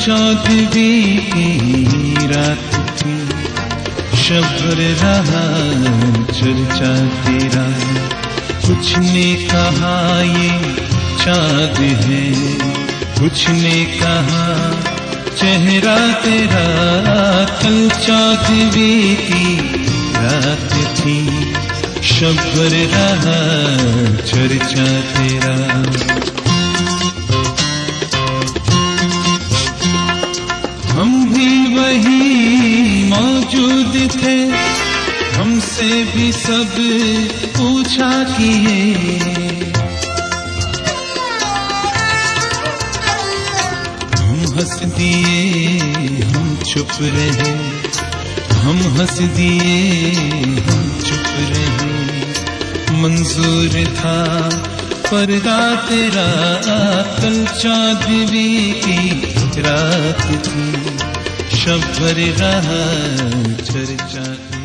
14वीं की रात थी, शबर रहा चर्चा तेरा। कुछ ने कहा ये चाँद है, कुछ ने कहा चेहरा तेरा। कल 14वीं की रात थी, शबर रहा चर्चा तेरा। हम भी वहीं मौजूद थे, हमसे भी सब पूछा किए। हम हंस दिए हम चुप रहे, हम हंस दिए हम चुप रहे। मंजूर था पर्दा तेरा, कल 14वीं की रात थी, शबर रहा चर्चा।